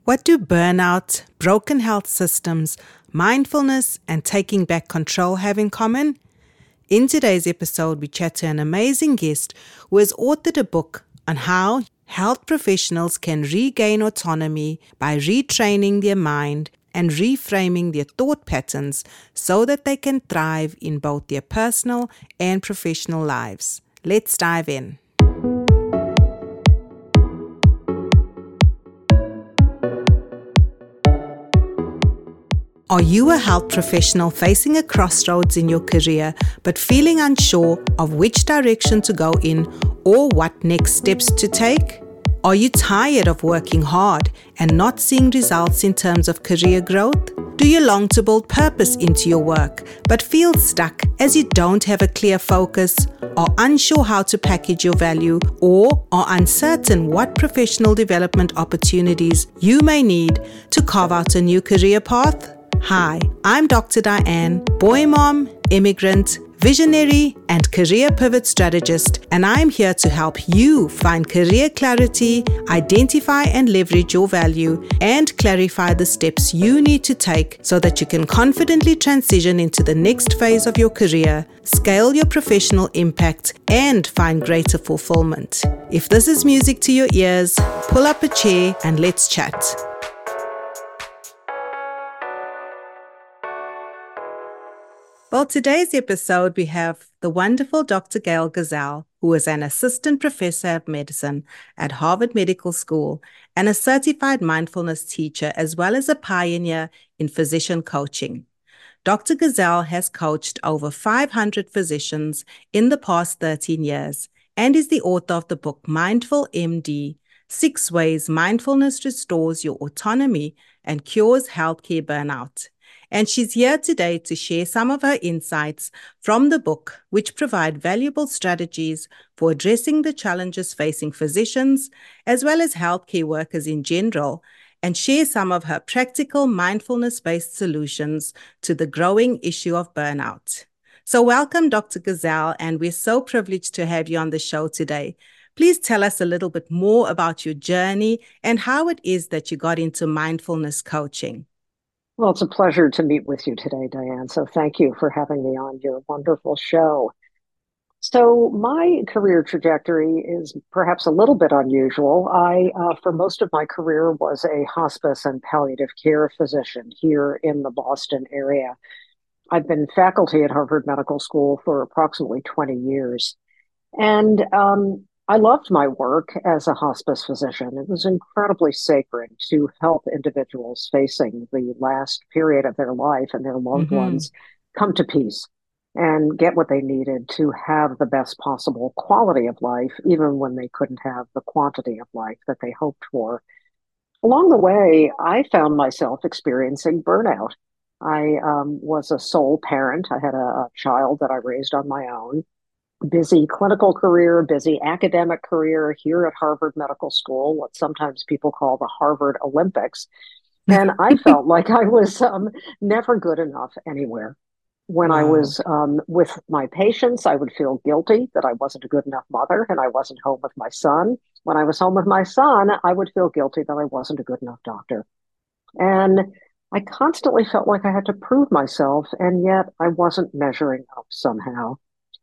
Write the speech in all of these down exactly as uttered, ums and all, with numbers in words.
What do burnout, broken health systems, mindfulness, and taking back control have in common? In today's episode, we chat to an amazing guest who has authored a book on how health professionals can regain autonomy by retraining their mind and reframing their thought patterns so that they can thrive in both their personal and professional lives. Let's dive in. Are you a health professional facing a crossroads in your career but feeling unsure of which direction to go in or what next steps to take? Are you tired of working hard and not seeing results in terms of career growth? Do you long to build purpose into your work but feel stuck as you don't have a clear focus, are unsure how to package your value, or are uncertain what professional development opportunities you may need to carve out a new career path? Hi, I'm Doctor Diane, boy mom, immigrant, visionary, and career pivot strategist, and I'm here to help you find career clarity, identify and leverage your value, and clarify the steps you need to take so that you can confidently transition into the next phase of your career, scale your professional impact, and find greater fulfillment. If this is music to your ears, pull up a chair and let's chat. Well, today's episode, we have the wonderful Doctor Gail Gazal, who is an assistant professor of medicine at Harvard Medical School and a certified mindfulness teacher, as well as a pioneer in physician coaching. Doctor Gazal has coached over five hundred physicians in the past thirteen years and is the author of the book Mindful M D, Six Ways Mindfulness Restores Your Autonomy and Cures Healthcare Burnout. And she's here today to share some of her insights from the book, which provide valuable strategies for addressing the challenges facing physicians, as well as healthcare workers in general, and share some of her practical mindfulness-based solutions to the growing issue of burnout. So welcome, Doctor Gazal, and we're so privileged to have you on the show today. Please tell us a little bit more about your journey and how it is that you got into mindfulness coaching. Well, it's a pleasure to meet with you today, Diane. So thank you for having me on your wonderful show. So my career trajectory is perhaps a little bit unusual. I, uh, for most of my career, was a hospice and palliative care physician here in the Boston area. I've been faculty at Harvard Medical School for approximately twenty years. And um, I loved my work as a hospice physician. It was incredibly sacred to help individuals facing the last period of their life and their loved mm-hmm. ones come to peace and get what they needed to have the best possible quality of life, even when they couldn't have the quantity of life that they hoped for. Along the way, I found myself experiencing burnout. I um, was a sole parent. I had a, a child that I raised on my own. Busy clinical career, busy academic career here at Harvard Medical School, what sometimes people call the Harvard Olympics. And I felt like I was um, never good enough anywhere. When wow. I was um, with my patients, I would feel guilty that I wasn't a good enough mother and I wasn't home with my son. When I was home with my son, I would feel guilty that I wasn't a good enough doctor. And I constantly felt like I had to prove myself, and yet I wasn't measuring up somehow.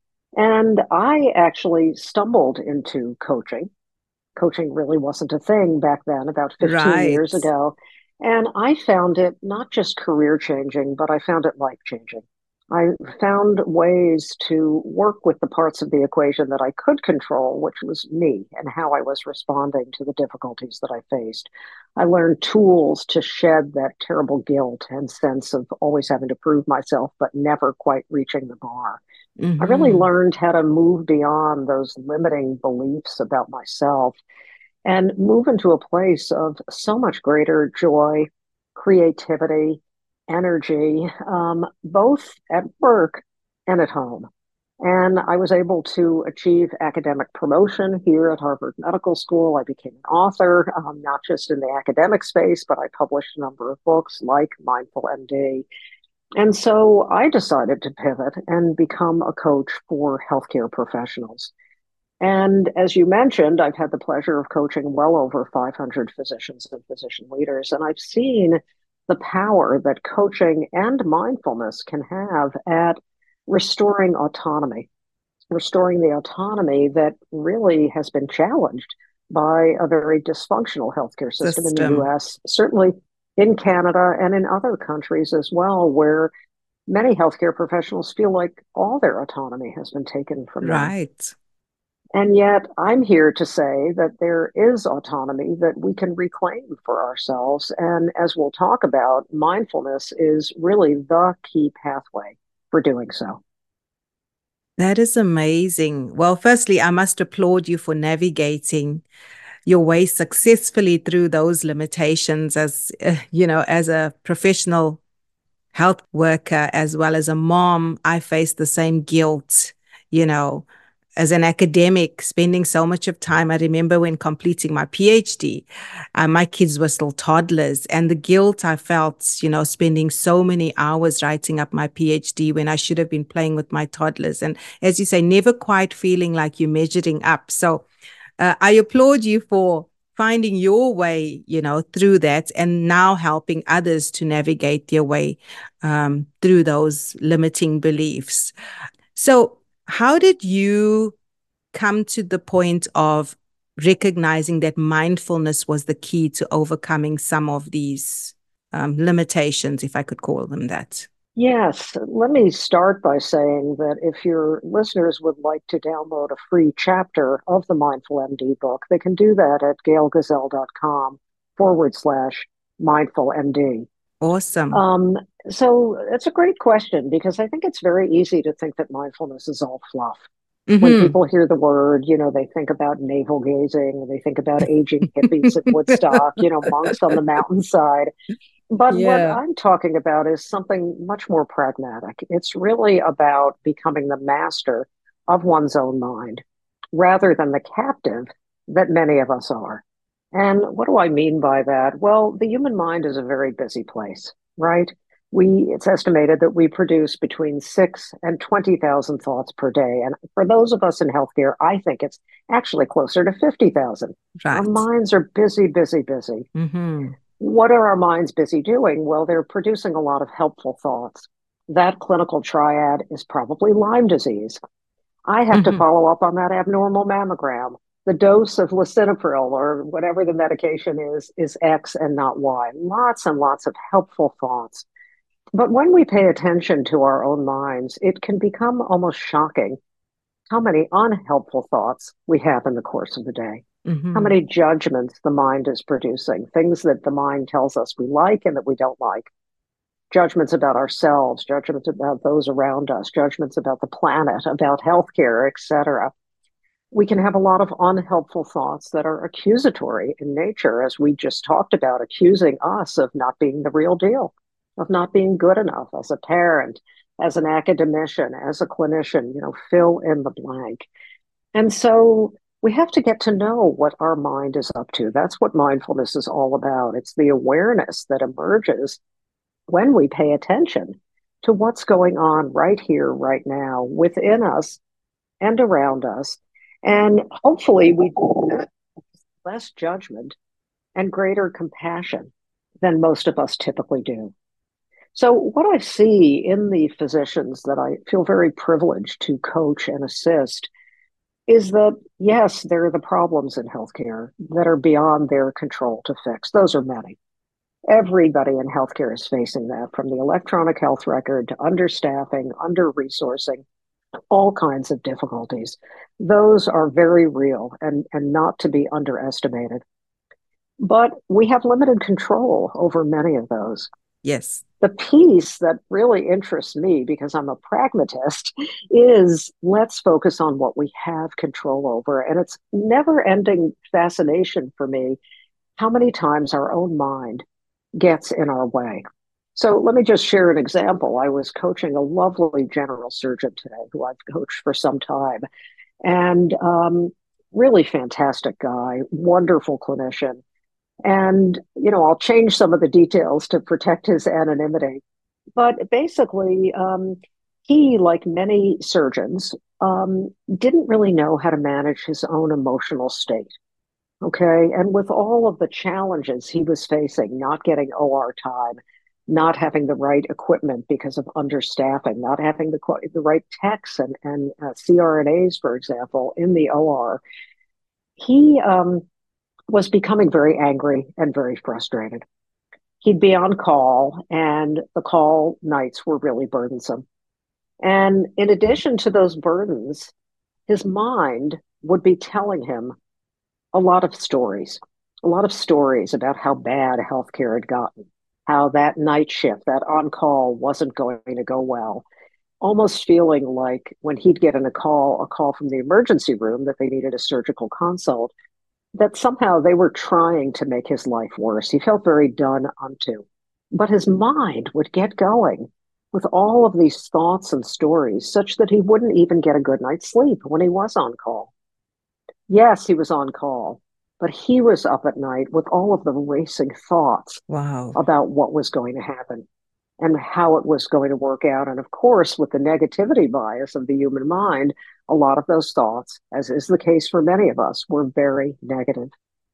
And I actually stumbled into coaching. Coaching really wasn't a thing back then, about fifteen right. years ago. And I found it not just career changing, but I found it life changing. I found ways to work with the parts of the equation that I could control, which was me and how I was responding to the difficulties that I faced. I learned tools to shed that terrible guilt and sense of always having to prove myself, but never quite reaching the bar. Mm-hmm. I really learned how to move beyond those limiting beliefs about myself and move into a place of so much greater joy, creativity, energy, um, both at work and at home. And I was able to achieve academic promotion here at Harvard Medical School. I became an author, um, not just in the academic space, but I published a number of books like Mindful M D. And so I decided to pivot and become a coach for healthcare professionals. And as you mentioned, I've had the pleasure of coaching well over five hundred physicians and physician leaders, and I've seen the power that coaching and mindfulness can have at restoring autonomy, restoring the autonomy that really has been challenged by a very dysfunctional healthcare system in the System. U S, certainly in Canada and in other countries as well, where many healthcare professionals feel like all their autonomy has been taken from them. Right. And yet, I'm here to say that there is autonomy that we can reclaim for ourselves. And as we'll talk about, mindfulness is really the key pathway for doing so. That is amazing. Well, firstly, I must applaud you for navigating your way successfully through those limitations as, uh, you know, as a professional health worker as well as a mom. I face the same guilt, you know, as an academic, spending so much of time. I remember when completing my PhD, uh, my kids were still toddlers, and the guilt I felt, you know, spending so many hours writing up my PhD when I should have been playing with my toddlers. And as you say, never quite feeling like you're measuring up. So uh, I applaud you for finding your way, you know, through that and now helping others to navigate their way um, through those limiting beliefs. So, how did you come to the point of recognizing that mindfulness was the key to overcoming some of these um, limitations, if I could call them that? Yes, let me start by saying that if your listeners would like to download a free chapter of the Mindful M D book, they can do that at gailgazelle.com forward slash mindful M D. Awesome. Um, so it's a great question because I think it's very easy to think that mindfulness is all fluff. When Mm-hmm. people hear the word, you know, they think about navel gazing, they think about aging hippies at Woodstock, you know, monks on the mountainside. But what Yeah. I'm talking about is something much more pragmatic. It's really about becoming the master of one's own mind rather than the captive that many of us are. And what do I mean by that? Well, the human mind is a very busy place, right? We, it's estimated that we produce between six and twenty thousand thoughts per day. And for those of us in healthcare, I think it's actually closer to fifty thousand. Our Right. minds are busy, busy, busy. Mm-hmm. What are our minds busy doing? Well, they're producing a lot of helpful thoughts. That clinical triad is probably Lyme disease. I have to Mm-hmm. follow up on that abnormal mammogram. The dose of lisinopril or whatever the medication is, is X and not Y. Lots and lots of helpful thoughts. But when we pay attention to our own minds, it can become almost shocking how many unhelpful thoughts we have in the course of the day, how Mm-hmm. many judgments the mind is producing, things that the mind tells us we like and that we don't like, judgments about ourselves, judgments about those around us, judgments about the planet, about healthcare, et cetera. We can have a lot of unhelpful thoughts that are accusatory in nature, as we just talked about, accusing us of not being the real deal, of not being good enough as a parent, as an academician, as a clinician, you know, fill in the blank. And so we have to get to know what our mind is up to. That's what mindfulness is all about. It's the awareness that emerges when we pay attention to what's going on right here, right now, within us and around us. And hopefully, we do that with less judgment and greater compassion than most of us typically do. So, what I see in the physicians that I feel very privileged to coach and assist is that, yes, there are the problems in healthcare that are beyond their control to fix. Those are many. Everybody in healthcare is facing that, from the electronic health record to understaffing, under resourcing, all kinds of difficulties. Those are very real and, and not to be underestimated. But we have limited control over many of those. Yes. The piece that really interests me, because I'm a pragmatist, is let's focus on what we have control over. And it's never ending fascination for me how many times our own mind gets in our way. So let me just share an example. I was coaching a lovely general surgeon today who I've coached for some time, and um, really fantastic guy, wonderful clinician. And, you know, I'll change some of the details to protect his anonymity. But basically, um, he, like many surgeons, um, didn't really know how to manage his own emotional state. Okay. And with all of the challenges he was facing, not getting O R time, not having the right equipment because of understaffing, not having the, the right techs and, and uh, C R N As, for example, in the O R, he um, was becoming very angry and very frustrated. He'd be on call, and the call nights were really burdensome. And in addition to those burdens, his mind would be telling him a lot of stories, a lot of stories about how bad healthcare had gotten, how that night shift, that on call wasn't going to go well. Almost feeling like when he'd get in a call, a call from the emergency room that they needed a surgical consult, that somehow they were trying to make his life worse. He felt very done unto. But his mind would get going with all of these thoughts and stories, such that he wouldn't even get a good night's sleep when he was on call. Yes, he was on call, but he was up at night with all of the racing thoughts Wow. about what was going to happen and how it was going to work out. And of course, with the negativity bias of the human mind, a lot of those thoughts, as is the case for many of us, were very negative.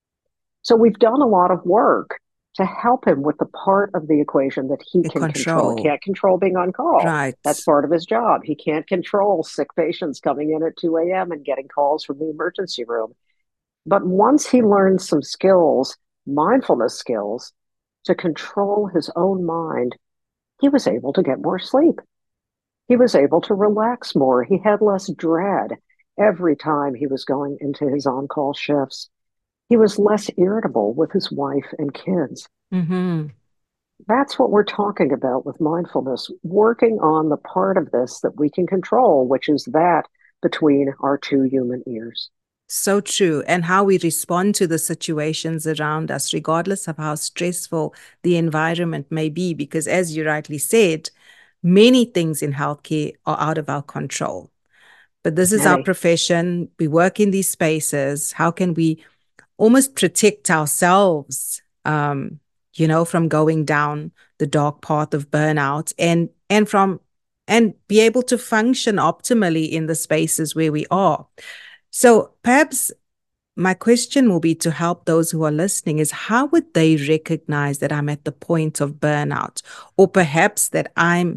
So we've done a lot of work to help him with the part of the equation that he In can control. He control. can't control being on call. Right. That's part of his job. He can't control sick patients coming in at two a.m. and getting calls from the emergency room. But once he learned some skills, mindfulness skills, to control his own mind, he was able to get more sleep. He was able to relax more. He had less dread every time he was going into his on-call shifts. He was less irritable with his wife and kids. Mm-hmm. That's what we're talking about with mindfulness, working on the part of this that we can control, which is that between our two human ears. So true. And how we respond to the situations around us, regardless of how stressful the environment may be. Because as you rightly said, many things in healthcare are out of our control. But this is our Many. profession. We work in these spaces. How can we almost protect ourselves, um, you know, from going down the dark path of burnout and and from and be able to function optimally in the spaces where we are. So perhaps my question will be to help those who are listening is how would they recognize that I'm at the point of burnout, or perhaps that I'm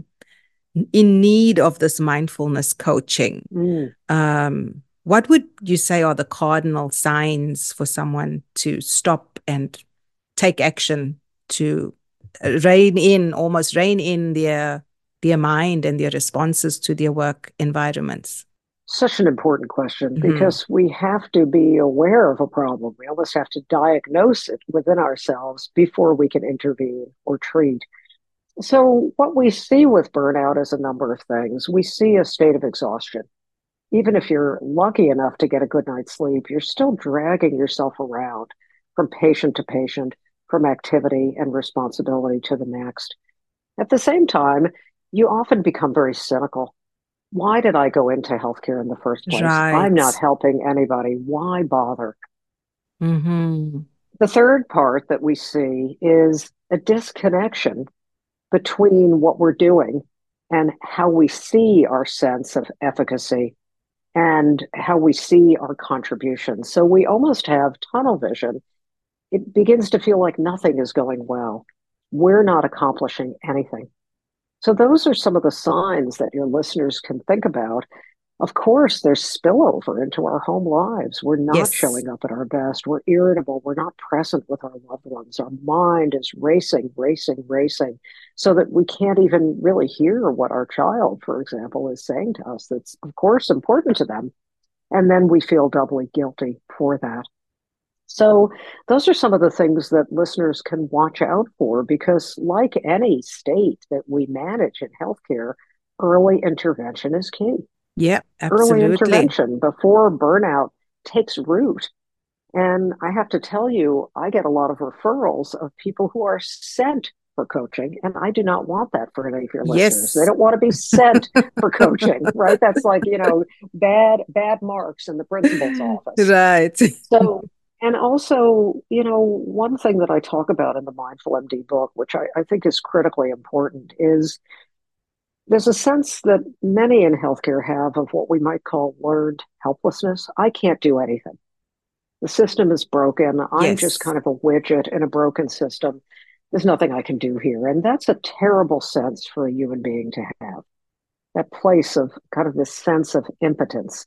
in need of this mindfulness coaching? Mm. Um, what would you say are the cardinal signs for someone to stop and take action to rein in, almost rein in their their mind and their responses to their work environments? Such an important question Mm-hmm. because we have to be aware of a problem. We almost have to diagnose it within ourselves before we can intervene or treat. So, what we see with burnout is a number of things. We see a state of exhaustion. Even if you're lucky enough to get a good night's sleep, you're still dragging yourself around from patient to patient, from activity and responsibility to the next. At the same time, you often become very cynical. Why did I go into healthcare in the first place? I'm not Right. helping anybody. Why bother? Mm-hmm. The third part that we see is a disconnection between what we're doing and how we see our sense of efficacy and how we see our contribution. So we almost have tunnel vision. It begins to feel like nothing is going well. We're not accomplishing anything. So those are some of the signs that your listeners can think about. Of course, there's spillover into our home lives. We're not Yes. showing up at our best. We're irritable. We're not present with our loved ones. Our mind is racing, racing, racing, so that we can't even really hear what our child, for example, is saying to us. That's, of course, important to them. And then we feel doubly guilty for that. So, those are some of the things that listeners can watch out for because, like any state that we manage in healthcare, early intervention is key. Yeah, Early absolutely. intervention before burnout takes root. And I have to tell you, I get a lot of referrals of people who are sent for coaching, and I do not want that for any of your listeners. They Yes. don't want to be sent for coaching, right? That's like, you know, bad, bad marks in the principal's office. Right. So, and also, you know, one thing that I talk about in the Mindful M D book, which I, I think is critically important, is There's a sense that many in healthcare have of what we might call learned helplessness. I can't do anything. The system is broken. I'm just Yes, kind of a widget in a broken system. There's nothing I can do here. And that's a terrible sense for a human being to have, that place of kind of this sense of impotence.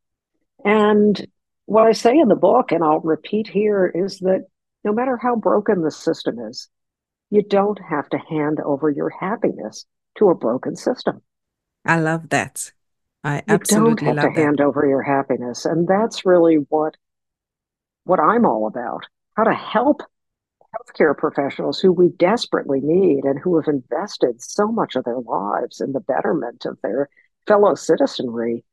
And what I say in the book, and I'll repeat here, is that no matter how broken the system is, you don't have to hand over your happiness to a broken system. I love that. I You don't absolutely have to love that. hand over your happiness. And that's really what, what I'm all about, how to help healthcare professionals who we desperately need and who have invested so much of their lives in the betterment of their fellow citizenry.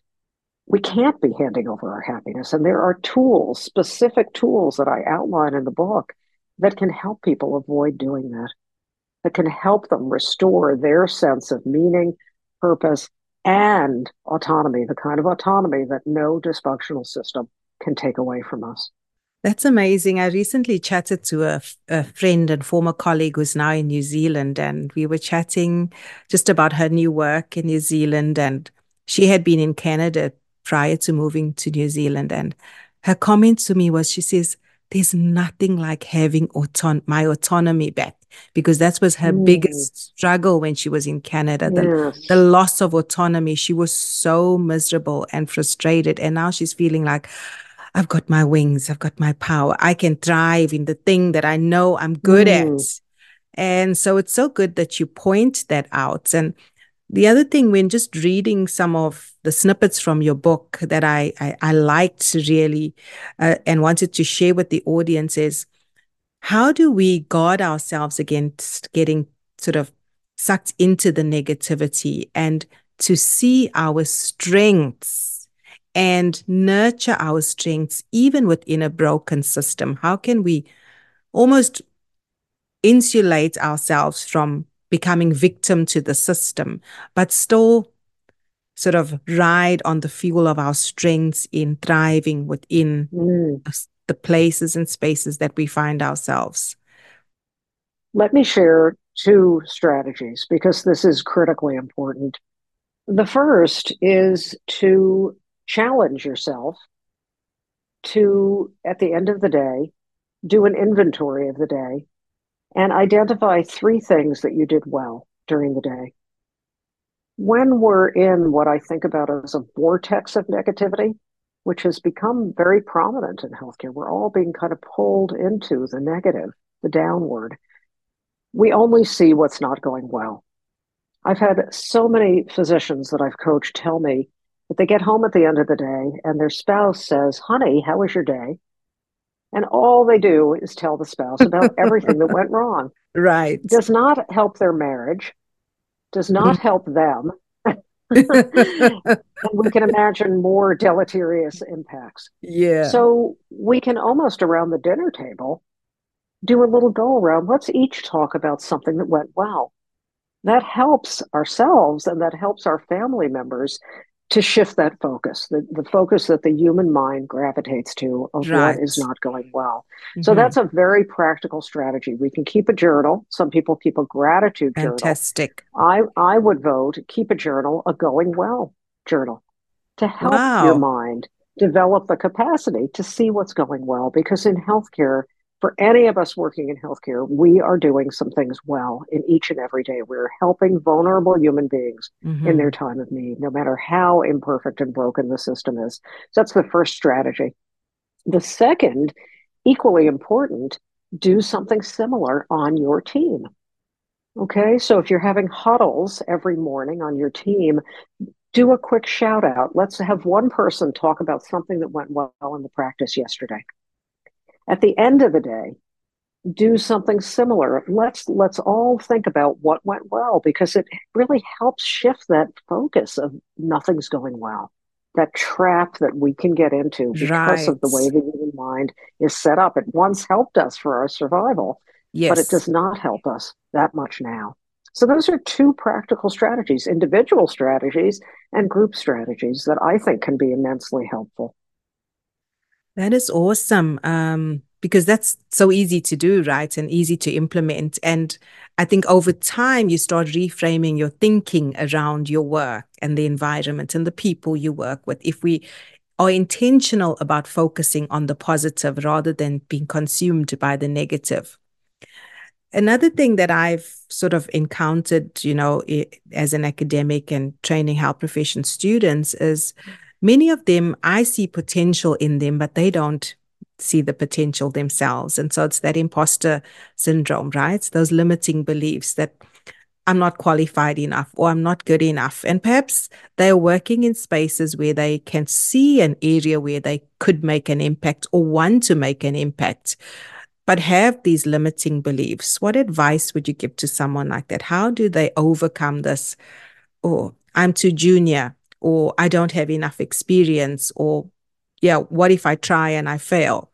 We can't be handing over our happiness. And there are tools, specific tools that I outline in the book that can help people avoid doing that, that can help them restore their sense of meaning, purpose, and autonomy, the kind of autonomy that no dysfunctional system can take away from us. That's amazing. I recently chatted to a, a friend and former colleague who's now in New Zealand, and we were chatting just about her new work in New Zealand. And she had been in Canada prior to moving to New Zealand. And her comment to me was, she says, there's nothing like having auton my autonomy back, because that was her Mm, biggest struggle when she was in Canada, the, the yes. loss of autonomy. She was so miserable and frustrated. And now she's feeling like, I've got my wings, I've got my power. I can thrive in the thing that I know I'm good at. Mm, And so it's so good that you point that out. And the other thing, when just reading some of the snippets from your book that I I, I liked really uh, and wanted to share with the audience, is how do we guard ourselves against getting sort of sucked into the negativity, and to see our strengths and nurture our strengths even within a broken system? How can we almost insulate ourselves from becoming victim to the system, but still sort of ride on the fuel of our strengths in thriving within mm. the places and spaces that we find ourselves? Let me share two strategies because this is critically important. The first is to challenge yourself to, at the end of the day, do an inventory of the day and identify three things that you did well during the day. When we're in what I think about as a vortex of negativity, which has become very prominent in healthcare, we're all being kind of pulled into the negative, the downward. We only see what's not going well. I've had so many physicians that I've coached tell me that they get home at the end of the day and their spouse says, honey, how was your day? And all they do is tell the spouse about everything that went wrong. Right. Does not help their marriage, does not help them. And we can imagine more deleterious impacts. Yeah. So we can almost around the dinner table do a little go around. Let's each talk about something that went well. That helps ourselves and that helps our family members to shift that focus, the, the focus that the human mind gravitates to of what is Right. not going well. So Hmm. that's a very practical strategy. We can keep a journal. Some people keep a gratitude journal. Fantastic. I, I would vote keep a journal, a going well journal, to help your Wow. mind develop the capacity to see what's going well. Because in healthcare, for any of us working in healthcare, we are doing some things well in each and every day. We're helping vulnerable human beings in their Hmm. time of need, no matter how imperfect and broken the system is. So that's the first strategy. The second, equally important, do something similar on your team. Okay, so if you're having huddles every morning on your team, do a quick shout out. Let's have one person talk about something that went well in the practice yesterday. At the end of the day, do something similar. Let's let's all think about what went well because it really helps shift that focus of nothing's going well. That trap that we can get into because of the way Right. the human mind is set up. It once helped us for our survival, but it Yes. does not help us that much now. So those are two practical strategies, individual strategies and group strategies that I think can be immensely helpful. That is awesome. Um, because that's so easy to do, right? And easy to implement. And I think over time, you start reframing your thinking around your work and the environment and the people you work with. If we are intentional about focusing on the positive rather than being consumed by the negative. Another thing that I've sort of encountered, you know, as an academic and training health profession students is many of them, I see potential in them, but they don't see the potential themselves. And so it's that imposter syndrome, right? Those limiting beliefs that I'm not qualified enough or I'm not good enough. And perhaps they're working in spaces where they can see an area where they could make an impact or want to make an impact, but have these limiting beliefs. What advice would you give to someone like that? How do they overcome this? Or I'm too junior, or I don't have enough experience, or yeah, what if I try and I fail?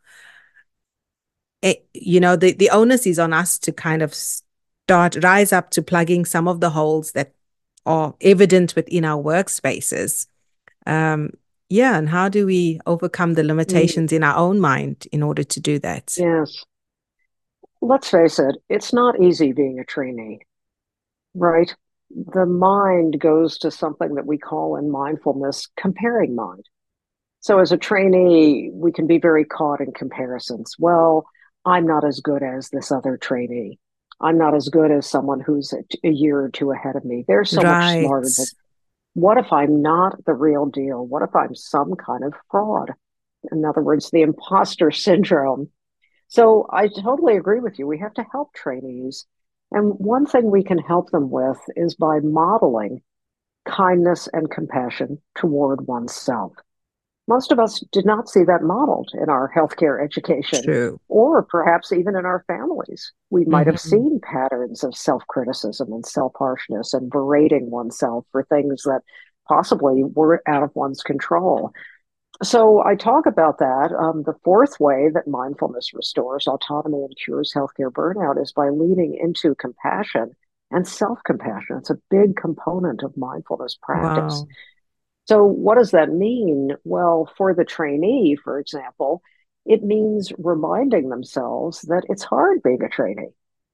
It, you know, the, the onus is on us to kind of start, rise up to plugging some of the holes that are evident within our workspaces. Um, yeah, and how do we overcome the Mm, limitations in our own mind in order to do that? yes. Let's face it, it's not easy being a trainee, right? The mind goes to something that we call in mindfulness comparing mind. So as a trainee, we can be very caught in comparisons. Well, I'm not as good as this other trainee. I'm not as good as someone who's a, a year or two ahead of me. They're so much smarter than. Right. What if I'm not the real deal? What if I'm some kind of fraud? In other words, the imposter syndrome. So I totally agree with you. We have to help trainees. And one thing we can help them with is by modeling kindness and compassion toward oneself. Most of us did not see that modeled in our healthcare education True. or perhaps even in our families. We might have Mm-hmm. seen patterns of self criticism and self harshness and berating oneself for things that possibly were out of one's control. So I talk about that. Um, the fourth way that mindfulness restores autonomy and cures healthcare burnout is by leaning into compassion and self compassion. It's a big component of mindfulness practice. Wow. So, what does that mean? Well, for the trainee, for example, it means reminding themselves that it's hard being a trainee.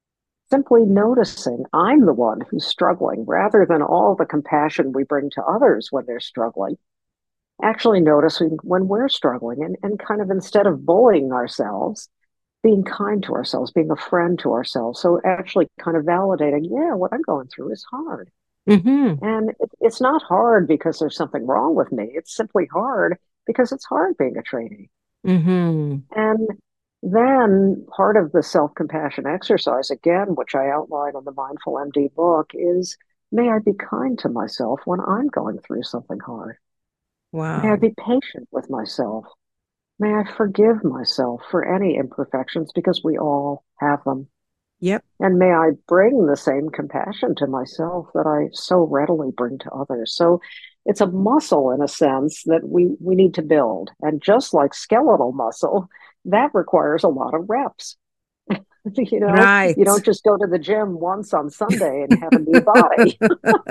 Simply noticing I'm the one who's struggling rather than all the compassion we bring to others when they're struggling. Actually, noticing when we're struggling and, and kind of instead of bullying ourselves, being kind to ourselves, being a friend to ourselves. So, actually, kind of validating, yeah, what I'm going through is hard. Mm-hmm. And it, it's not hard because there's something wrong with me. It's simply hard because it's hard being a trainee. Mm-hmm. And then part of the self compassion exercise, again, which I outline in the Mindful M D book, is may I be kind to myself when I'm going through something hard. May I Wow. be patient with myself. May I forgive myself for any imperfections because we all have them. Yep. And may I bring the same compassion to myself that I so readily bring to others. So it's a muscle in a sense that we, we need to build. And just like skeletal muscle, that requires a lot of reps. You know, you Right. don't just go to the gym once on Sunday and have a new body.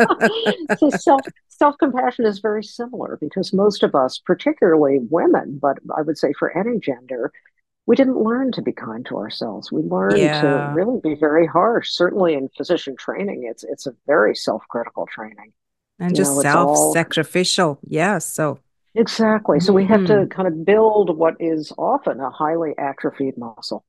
So self self compassion is very similar because most of us, particularly women, but I would say for any gender, we didn't learn to be kind to ourselves. We learned to Yeah. really be very harsh. Certainly in physician training, it's it's a very self-critical training. And You just know, it's all self-sacrificial. Yeah. So, exactly. So we have to mm, kind of build what is often a highly atrophied muscle.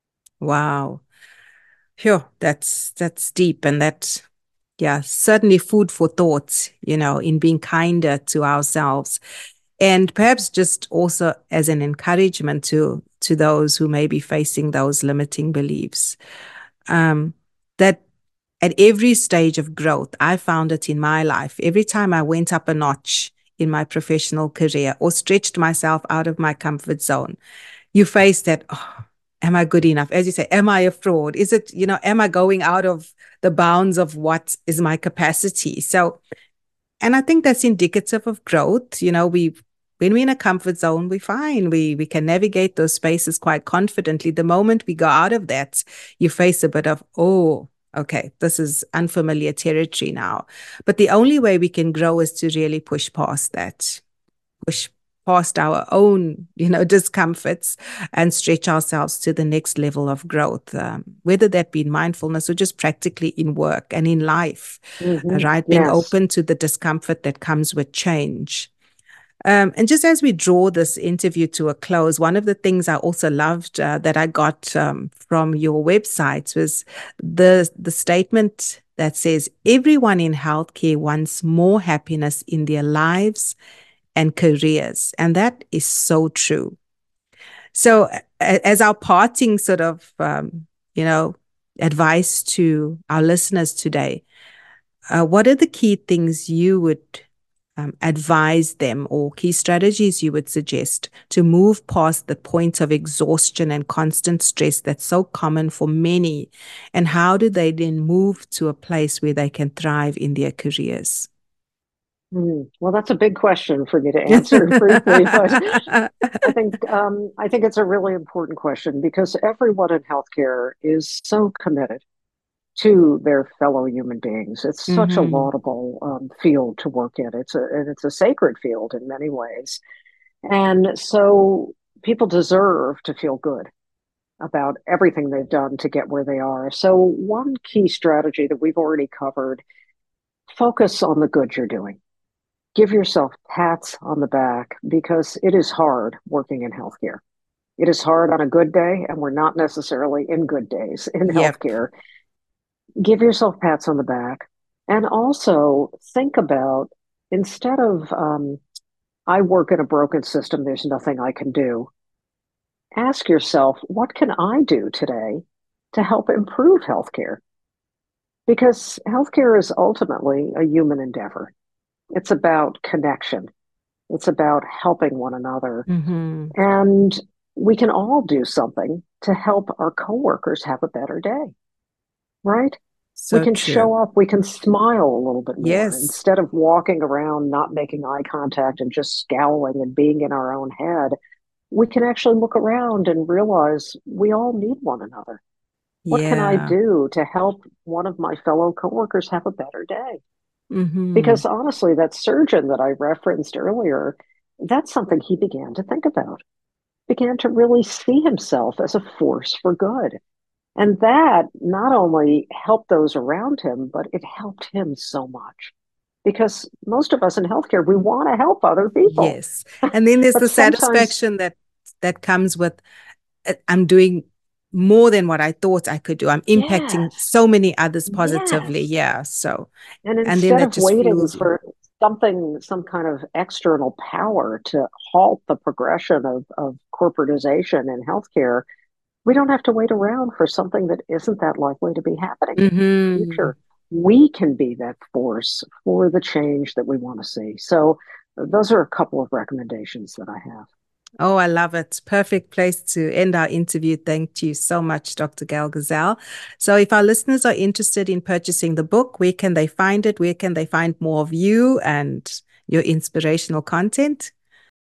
wow. Phew, that's that's deep, and that, yeah, certainly food for thought, you know, in being kinder to ourselves. And perhaps just also as an encouragement to to those who may be facing those limiting beliefs. Um, that at every stage of growth, I found it in my life. Every time I went up a notch in my professional career or stretched myself out of my comfort zone, you face that, oh, am I good enough? As you say, am I a fraud? Is it, you know, am I going out of the bounds of what is my capacity? So, and I think that's indicative of growth. You know, we when we're in a comfort zone, we're fine. We we can navigate those spaces quite confidently. The moment we go out of that, you face a bit of, oh, okay, this is unfamiliar territory now. But the only way we can grow is to really push past that, push past our own, you know, discomforts and stretch ourselves to the next level of growth, um, whether that be in mindfulness or just practically in work and in life, uh, Mm-hmm. right? Being Yes. open to the discomfort that comes with change. Um, and just as we draw this interview to a close, one of the things I also loved uh, that I got um, from your websites was the the statement that says everyone in healthcare wants more happiness in their lives and careers. And that is so true. So a- as our parting sort of, um, you know, advice to our listeners today, uh, what are the key things you would um, advise them, or key strategies you would suggest to move past the point of exhaustion and constant stress that's so common for many? And how do they then move to a place where they can thrive in their careers? Mm. Well, that's a big question for me to answer briefly, but I think um, I think it's a really important question because everyone in healthcare is so committed to their fellow human beings. It's such a Mm-hmm. laudable um, field to work in. It's a and it's a sacred field in many ways, and so people deserve to feel good about everything they've done to get where they are. So one key strategy that we've already covered: focus on the good you're doing. Give yourself pats on the back because it is hard working in healthcare. It is hard on a good day, and we're not necessarily in good days in Yep. healthcare. Give yourself pats on the back, and also think about, instead of um, I work in a broken system, there's nothing I can do. Ask yourself, what can I do today to help improve healthcare? Because healthcare is ultimately a human endeavor. It's about connection. It's about helping one another. Mm-hmm. And we can all do something to help our coworkers have a better day, right? We So can true. show up, we can smile a little bit more Yes. instead of walking around not making eye contact and just scowling and being in our own head. We can actually look around and realize we all need one another. What can I Yeah. do to help one of my fellow coworkers have a better day? Mm-hmm. Because honestly, that surgeon that I referenced earlier, that's something he began to think about, began to really see himself as a force for good. And that not only helped those around him, but it helped him so much. Because most of us in healthcare, we want to help other people. Yes. And then there's But the sometimes, satisfaction that that comes with uh, I'm doing more than what I thought I could do. I'm impacting yes, so many others positively. yes. Yeah. So, And and then instead that of just waiting fuels you. for something, some kind of external power to halt the progression of, of corporatization in healthcare, we don't have to wait around for something that isn't that likely to be happening in the Mm-hmm. future. We can be that force for the change that we want to see. So, those are a couple of recommendations that I have. Oh, I love it. Perfect place to end our interview. Thank you so much, Doctor Gail Gazal. So if our listeners are interested in purchasing the book, where can they find it? Where can they find more of you and your inspirational content?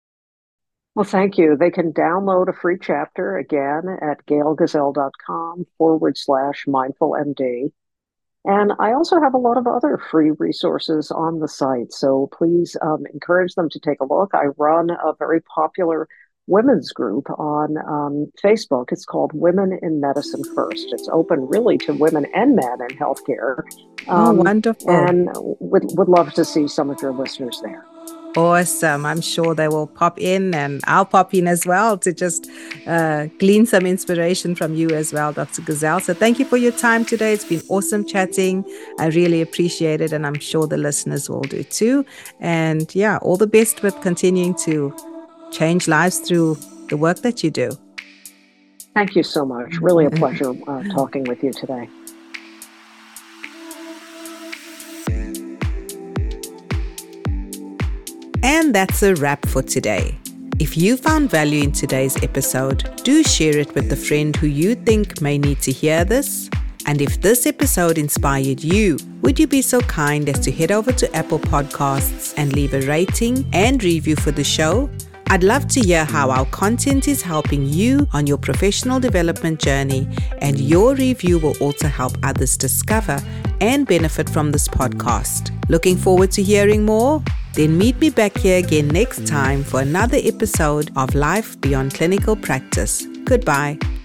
Well, thank you. They can download a free chapter again at gailgazelle.com forward slash mindful MD. And I also have a lot of other free resources on the site. So please um, encourage them to take a look. I run a very popular women's group on um, Facebook. It's called Women in Medicine First. It's open really to women and men in healthcare. Oh, Um, wonderful. and would, would love to see some of your listeners there. Awesome. I'm sure they will pop in, and I'll pop in as well to just uh, glean some inspiration from you as well, Doctor Gazal. So thank you for your time today. It's been awesome chatting. I really appreciate it, and I'm sure the listeners will do too. And yeah, all the best with continuing to change lives through the work that you do. Thank you so much. Really a pleasure uh, talking with you today. And that's a wrap for today. If you found value in today's episode, do share it with a friend who you think may need to hear this. And if this episode inspired you, would you be so kind as to head over to Apple Podcasts and leave a rating and review for the show? I'd love to hear how our content is helping you on your professional development journey, and your review will also help others discover and benefit from this podcast. Looking forward to hearing more? Then meet me back here again next time for another episode of Life Beyond Clinical Practice. Goodbye.